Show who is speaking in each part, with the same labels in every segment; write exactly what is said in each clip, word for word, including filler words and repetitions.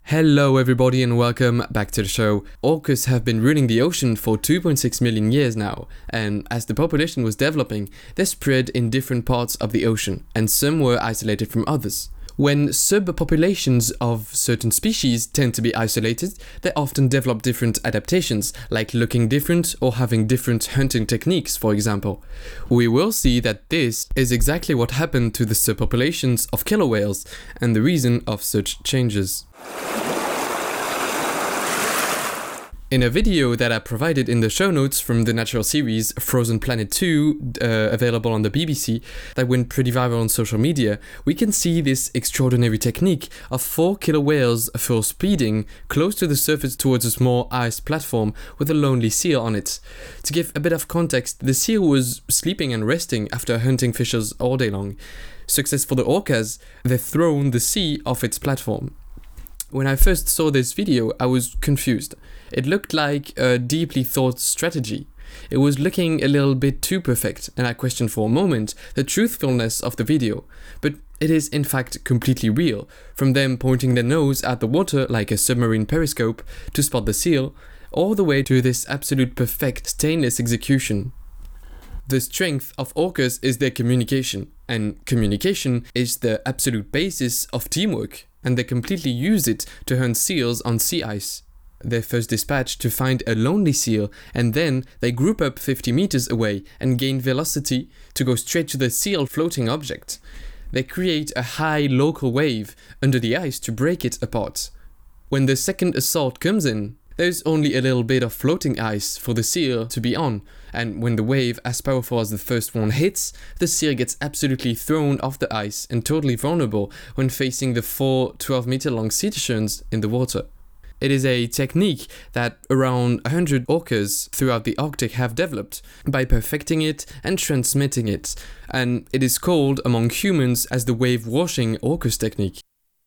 Speaker 1: Hello everybody and welcome back to the show. Orcas have been ruling the ocean for two point six million years now, and as the population was developing, they spread in different parts of the ocean, and some were isolated from others. When subpopulations of certain species tend to be isolated, they often develop different adaptations, like looking different or having different hunting techniques, for example. We will see that this is exactly what happened to the subpopulations of killer whales, and the reason of such changes. In a video that I provided in the show notes from the natural series Frozen Planet two, uh, available on the B B C, that went pretty viral on social media, we can see this extraordinary technique of four killer whales full speeding close to the surface towards a small ice platform with a lonely seal on it. To give a bit of context, the seal was sleeping and resting after hunting fishes all day long. Success for the orcas, they've thrown the sea off its platform. When I first saw this video, I was confused. It looked like a deeply thought strategy. It was looking a little bit too perfect, and I questioned for a moment the truthfulness of the video. But it is in fact completely real, from them pointing their nose at the water like a submarine periscope to spot the seal, all the way to this absolute perfect stainless execution. The strength of orcas is their communication, and communication is the absolute basis of teamwork, and they completely use it to hunt seals on sea ice. They're first dispatched to find a lonely seal, and then they group up fifty meters away and gain velocity to go straight to the seal floating object. They create a high local wave under the ice to break it apart. When the second assault comes in, there's only a little bit of floating ice for the seal to be on, and when the wave as powerful as the first one hits, the seal gets absolutely thrown off the ice and totally vulnerable when facing the four twelve meter long cetaceans in the water. It is a technique that around one hundred orcas throughout the Arctic have developed by perfecting it and transmitting it, and it is called among humans as the wave washing orcas technique.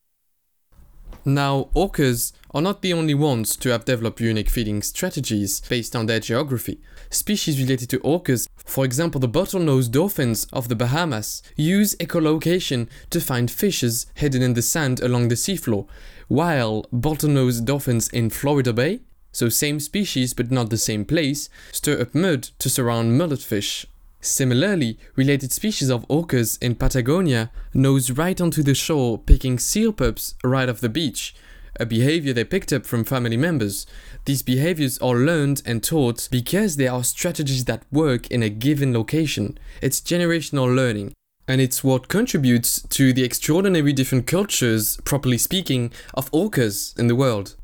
Speaker 1: Now, orcas are not the only ones to have developed unique feeding strategies based on their geography. Species related to orcas, for example the bottlenose dolphins of the Bahamas, use echolocation to find fishes hidden in the sand along the seafloor, while bottlenose dolphins in Florida Bay, so same species but not the same place, stir up mud to surround mulletfish. Similarly, related species of orcas in Patagonia nose right onto the shore, picking seal pups right off the beach, a behavior they picked up from family members. These behaviors are learned and taught because there are strategies that work in a given location. It's generational learning. And it's what contributes to the extraordinary different cultures, properly speaking, of orcas in the world.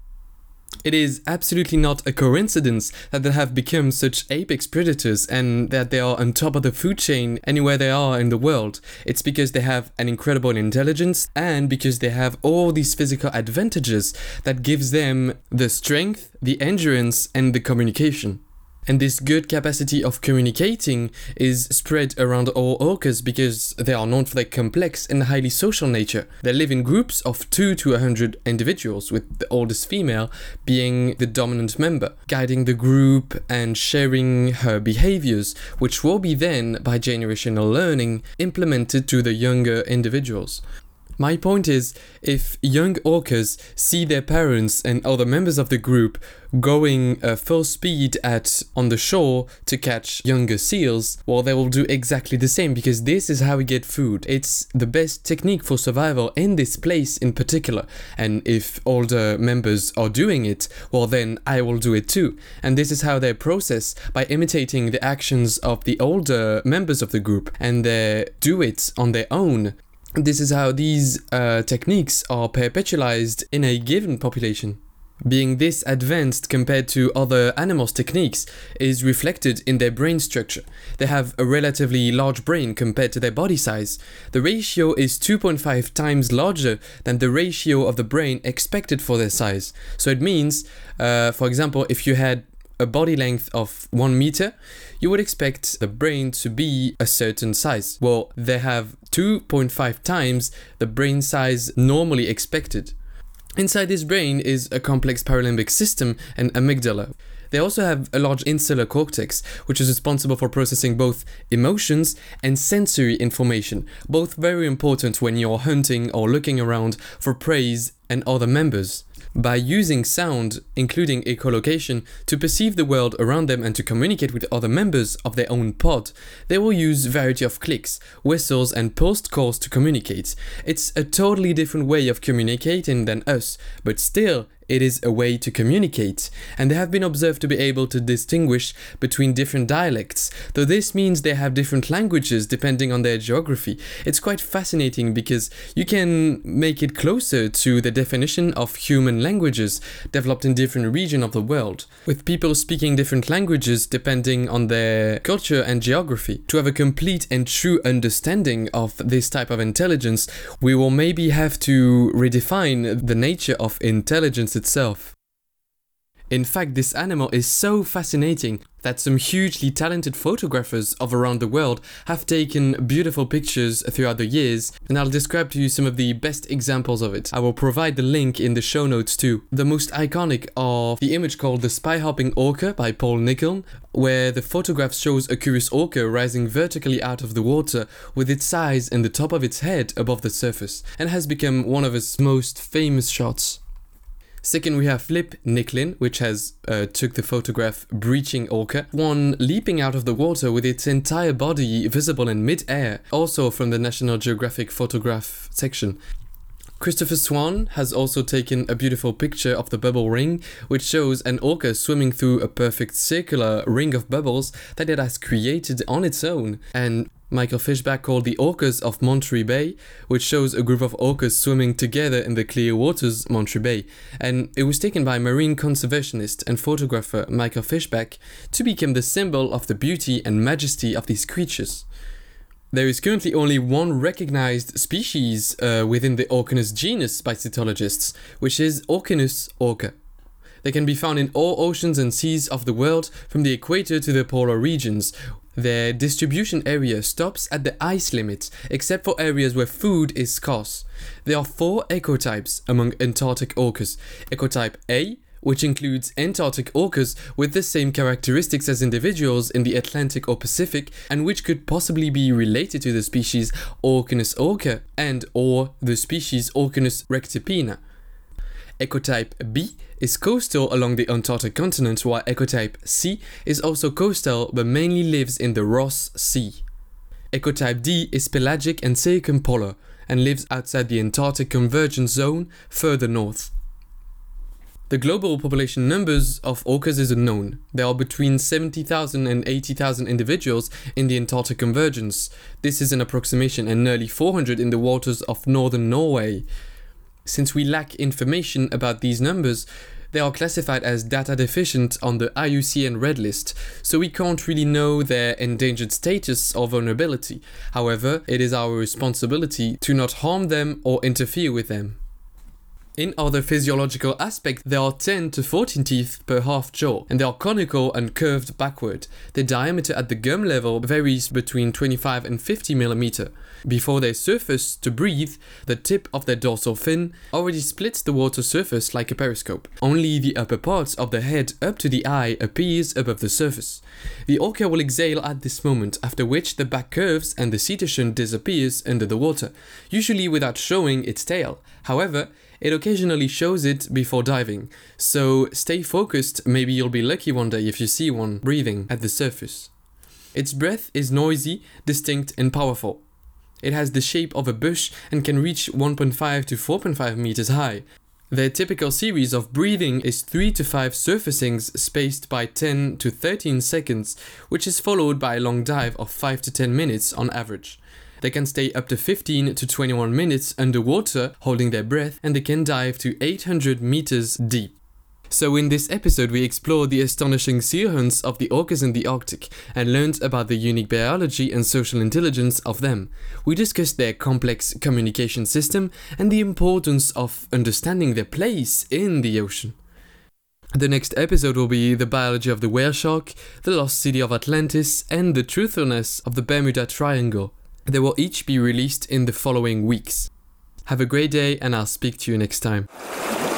Speaker 1: It is absolutely not a coincidence that they have become such apex predators and that they are on top of the food chain anywhere they are in the world. It's because they have an incredible intelligence and because they have all these physical advantages that gives them the strength, the endurance and the communication. And this good capacity of communicating is spread around all orcas because they are known for their complex and highly social nature. They live in groups of two to a hundred individuals, with the oldest female being the dominant member, guiding the group and sharing her behaviors, which will be then, by generational learning, implemented to the younger individuals. My point is, if young orcas see their parents and other members of the group going uh, full speed at on the shore to catch younger seals, well, they will do exactly the same because this is how we get food. It's the best technique for survival in this place in particular. And if older members are doing it, well, then I will do it too. And this is how they process, by imitating the actions of the older members of the group, and they do it on their own. This is how these uh, techniques are perpetualized in a given population. Being this advanced compared to other animals' techniques is reflected in their brain structure. They have a relatively large brain compared to their body size. The ratio is two point five times larger than the ratio of the brain expected for their size. So it means, uh, for example, if you had a body length of one meter, you would expect the brain to be a certain size. Well, they have two point five times the brain size normally expected. Inside this brain is a complex paralimbic system and amygdala. They also have a large insular cortex, which is responsible for processing both emotions and sensory information, both very important when you're hunting or looking around for prey and other members. By using sound, including echolocation, to perceive the world around them and to communicate with other members of their own pod, they will use a variety of clicks, whistles and pulsed calls to communicate. It's a totally different way of communicating than us, but still, it is a way to communicate, and they have been observed to be able to distinguish between different dialects, though this means they have different languages depending on their geography. It's quite fascinating because you can make it closer to the definition of human languages developed in different regions of the world, with people speaking different languages depending on their culture and geography. To have a complete and true understanding of this type of intelligence, we will maybe have to redefine the nature of intelligence itself. In fact, this animal is so fascinating that some hugely talented photographers of around the world have taken beautiful pictures throughout the years, and I'll describe to you some of the best examples of it. I will provide the link in the show notes too. The most iconic are the image called The Spy Hopping Orca by Paul Nicholn, where the photograph shows a curious orca rising vertically out of the water with its eyes and the top of its head above the surface, and has become one of its most famous shots. Second, we have Flip Nicklin, which has uh, took the photograph Breaching Orca, one leaping out of the water with its entire body visible in mid-air, also from the National Geographic photograph section. Christopher Swan has also taken a beautiful picture of the bubble ring, which shows an orca swimming through a perfect circular ring of bubbles that it has created on its own. And Michael Fishback called the Orcas of Monterey Bay, which shows a group of orcas swimming together in the clear waters Monterey Bay, and it was taken by marine conservationist and photographer Michael Fishback to become the symbol of the beauty and majesty of these creatures. There is currently only one recognized species uh, within the Orcanus genus by cytologists, which is Orcanus orca. They can be found in all oceans and seas of the world, from the equator to the polar regions. Their distribution area stops at the ice limit, except for areas where food is scarce. There are four ecotypes among Antarctic orcas. Ecotype A, which includes Antarctic orcas with the same characteristics as individuals in the Atlantic or Pacific, and which could possibly be related to the species Orcanus orca and or the species Orcanus rectipina. Ecotype B is coastal along the Antarctic continent, while Ecotype C is also coastal but mainly lives in the Ross Sea. Ecotype D is pelagic and circumpolar and lives outside the Antarctic convergence zone further north. The global population numbers of orcas is unknown. There are between seventy thousand and eighty thousand individuals in the Antarctic convergence. This is an approximation, and nearly four hundred in the waters of northern Norway. Since we lack information about these numbers, they are classified as data deficient on the I U C N Red List, so we can't really know their endangered status or vulnerability. However, it is our responsibility to not harm them or interfere with them. In other physiological aspects, there are ten to fourteen teeth per half jaw, and they are conical and curved backward. The diameter at the gum level varies between twenty-five and fifty millimeters. Before they surface to breathe, the tip of their dorsal fin already splits the water surface like a periscope. Only the upper parts of the head up to the eye appears above the surface. The orca will exhale at this moment, after which the back curves and the cetacean disappears under the water, usually without showing its tail. However, it occasionally shows it before diving, so stay focused, maybe you'll be lucky one day if you see one breathing at the surface. Its breath is noisy, distinct and powerful. It has the shape of a bush and can reach one point five to four point five meters high. Their typical series of breathing is three to five surfacings spaced by ten to thirteen seconds, which is followed by a long dive of five to ten minutes on average. They can stay up to fifteen to twenty-one minutes underwater holding their breath, and they can dive to eight hundred meters deep. So in this episode we explored the astonishing seal hunts of the orcas in the Arctic and learned about the unique biology and social intelligence of them. We discussed their complex communication system and the importance of understanding their place in the ocean. The next episode will be the biology of the whale shark, the lost city of Atlantis, and the truthfulness of the Bermuda Triangle. They will each be released in the following weeks. Have a great day, and I'll speak to you next time.